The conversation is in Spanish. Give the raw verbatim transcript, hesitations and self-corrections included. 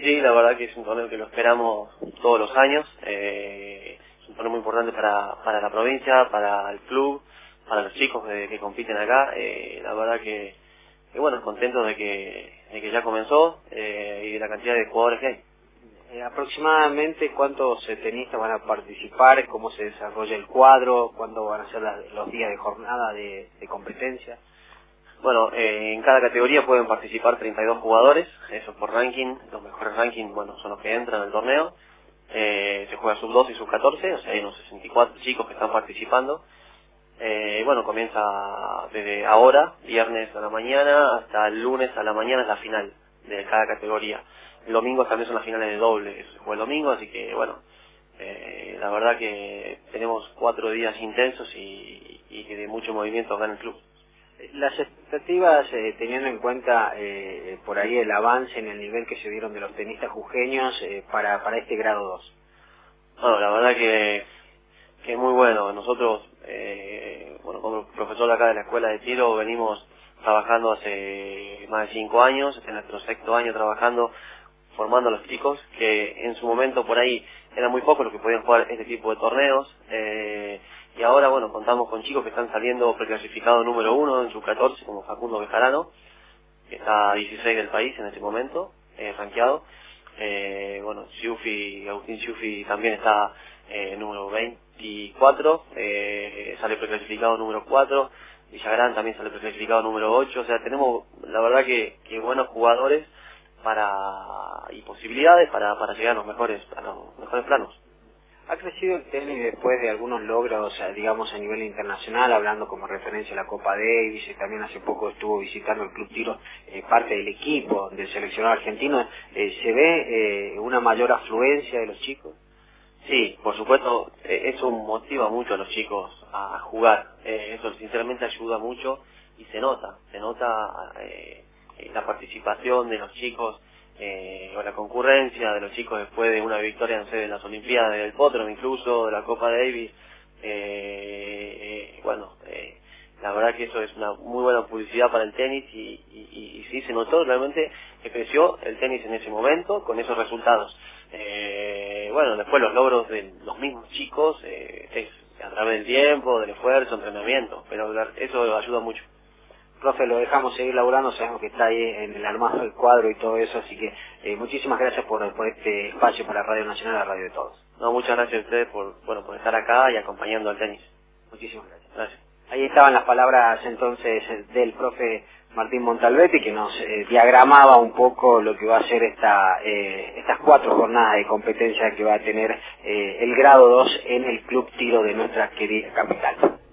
sí, la verdad que es un torneo que lo esperamos todos los años. Eh, es un torneo muy importante para, para la provincia, para el club, para los chicos que, que compiten acá. Eh, la verdad que, que bueno, contentos de que, de que ya comenzó eh, y de la cantidad de jugadores que hay. Eh, aproximadamente cuántos eh, tenistas van a participar, cómo se desarrolla el cuadro, cuándo van a ser las, los días de jornada de, de competencia. Bueno, eh, en cada categoría pueden participar treinta y dos jugadores, eso por ranking. Los mejores rankings, bueno, son los que entran al torneo. Eh, se juega sub doce y sub catorce, o sea, hay unos sesenta y cuatro chicos que están participando. Eh, bueno, comienza desde ahora, viernes a la mañana, hasta el lunes a la mañana es la final de cada categoría. El domingo también son las finales de doble, eso se juega el domingo, así que bueno, eh, la verdad que tenemos cuatro días intensos y, y de mucho movimiento acá en el club. Las expectativas, eh, teniendo en cuenta eh, por ahí el avance en el nivel que se dieron de los tenistas jujeños eh, para, para este grado dos. Bueno, la verdad que, que es muy bueno. Nosotros, eh, bueno, como profesor acá de la escuela de tiro, venimos trabajando hace más de cinco años, en nuestro sexto año trabajando, formando a los chicos, que en su momento por ahí eran muy pocos los que podían jugar este tipo de torneos, eh, y ahora, bueno, contamos con chicos que están saliendo preclasificado número uno en sub catorce, como Facundo Bejarano, que está a dieciséis del país en este momento, eh, rankeado. Eh, bueno, Ciufi, Agustín Ciufi también está eh, número veinticuatro, eh, sale preclasificado número cuatro, Villagrán también sale preclasificado número ocho, o sea, tenemos la verdad que, que buenos jugadores para y posibilidades para, para llegar a los mejores, a los mejores planos. ¿Ha crecido el tenis después de algunos logros, digamos, a nivel internacional, hablando como referencia a la Copa Davis, y también hace poco estuvo visitando el Club Tiro eh, parte del equipo del seleccionado argentino? Eh, ¿Se ve eh, una mayor afluencia de los chicos? Sí, por supuesto, eh, eso motiva mucho a los chicos a jugar, eh, eso sinceramente ayuda mucho y se nota, se nota eh, la participación de los chicos, eh, o la concurrencia de los chicos después de una victoria, no sé, de las Olimpiadas, del Potro incluso, de la Copa Davis. Eh, eh, bueno, eh, la verdad que eso es una muy buena publicidad para el tenis y, y, y sí se notó realmente que creció el tenis en ese momento con esos resultados. Eh, bueno, después los logros de los mismos chicos eh, es a través del tiempo, del esfuerzo, entrenamiento, pero eso ayuda mucho. Profe, lo dejamos seguir laburando, sabemos que está ahí en el armado del cuadro y todo eso, así que eh, muchísimas gracias por, por este espacio para Radio Nacional, la radio de todos. No, muchas gracias a ustedes por, bueno, por estar acá y acompañando al tenis. Muchísimas gracias. Gracias. Ahí estaban las palabras entonces del profe Martín Montalbetti, que nos eh, diagramaba un poco lo que va a ser esta, eh, estas cuatro jornadas de competencia que va a tener eh, el grado dos en el Club Tiro de nuestra querida capital.